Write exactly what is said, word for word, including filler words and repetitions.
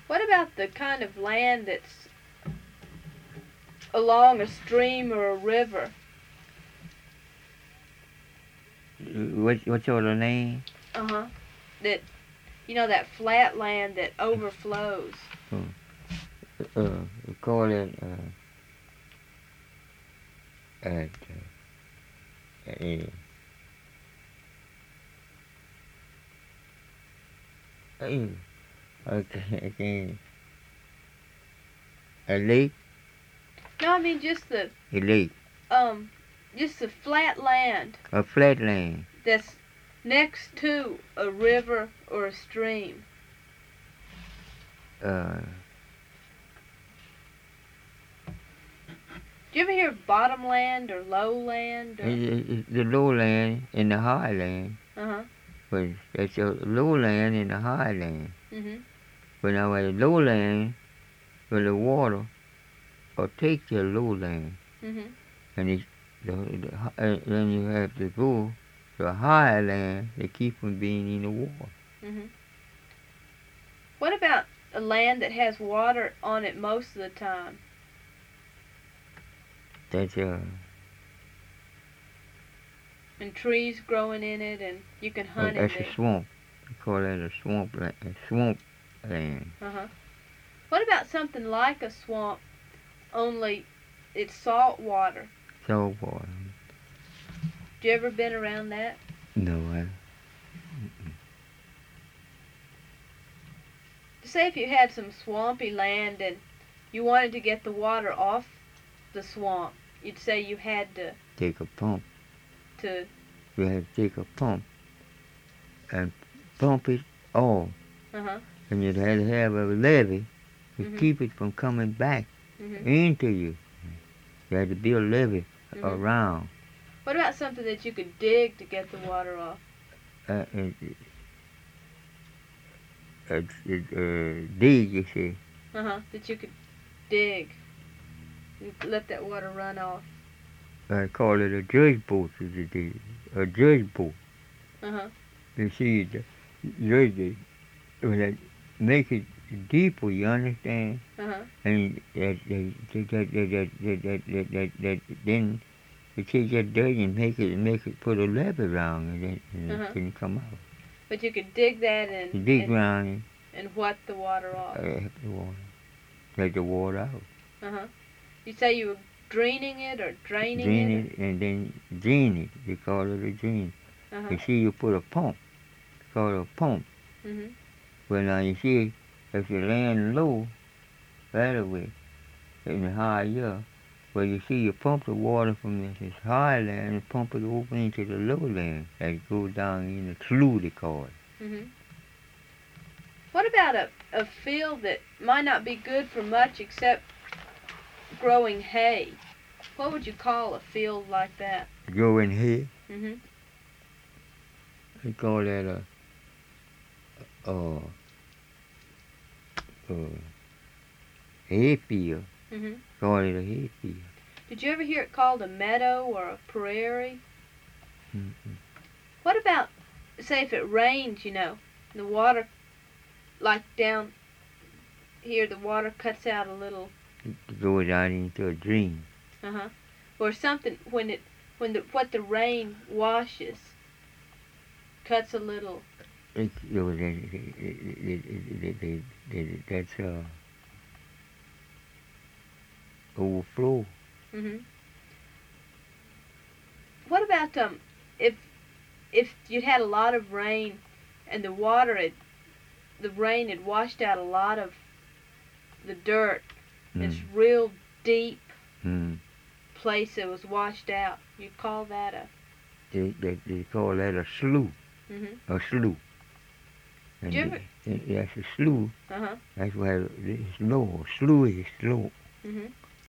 What about the kind of land that's along a stream or a river? What what sort of land? Uh huh. That you know that flat land that overflows. Uh, uh, we call it uh, uh, uh, uh, okay, okay. A lake? No, I mean just the A lake. um, just the flat land A flat land. that's next to a river or a stream. Uh, Do you ever hear bottomland or lowland? Or... it, it, it's the lowland and the highland. Uh huh. But that's a lowland and a highland. Mhm. But now at the lowland, where the water will take the lowland, Mhm. and it, the, the, uh, then you have to go to a higher land to keep from being in the water. Mhm. What about a land that has water on it most of the time? That's a And trees growing in it, and you can hunt that's in a it. swamp. We call that a swamp land. A swamp land. Uh huh. What about something like a swamp, only it's salt water? Salt water. You ever been around that? No, I, Say if you had some swampy land and you wanted to get the water off the swamp, you'd say you had to take a pump. to You have to take a pump and pump it off. uh huh. And you'd have to have a levee to Mhm. keep it from coming back Mhm. into you. You had to build a levee Mhm. around. What about something that you could dig to get the water off? Uh, and, uh, uh, dig, you see. Uh huh. That you could dig. You let that water run off. I call it a judge boat, as it is. A judge boat. Uh huh. You see, the judge, when they make it deeper, you understand? Uh huh. And that, that, that, that, that, that, that, that, that, that, then you take that dirt and make it, make it, put a levee around it, and, and Uh-huh. it can come out. But you could dig that and You dig and, around it, and wet the water off. uh, the water, let the water out. Uh huh. You say you were draining it or draining Drain it? it and then drain it. They call it a drain. Uh huh. You see, you put a pump. It's called a pump. Mhm. Well, now you see, if you land low, that way, in the high year, well, you see, you pump the water from this, this high land and pump it over into the low land that goes down in the slough, they call it. Mhm. What about a a field that might not be good for much except growing hay? What would you call a field like that? Growing hay, Mhm. they call that a, uh, uh, hay field. Mhm. Call it a hay field. Did you ever hear it called a meadow or a prairie? Mm-hmm. What about, say, if it rains, you know, the water, like down here, the water cuts out a little, It goes out into a drain. uh huh, or something when it when the what the rain washes cuts a little. It goes in, it, it, it, it, it, it, that's uh, overflow. Mhm. What about um, if if you'd had a lot of rain, and the water had, the rain had washed out a lot of the dirt. Mm. It's real deep Mm. place that was washed out. You call that a They, they, they call that a slough. mhm. A slough. And Did you ever- the- and that's a slough. Uh huh. That's where it's low. Slough is slow. Mhm.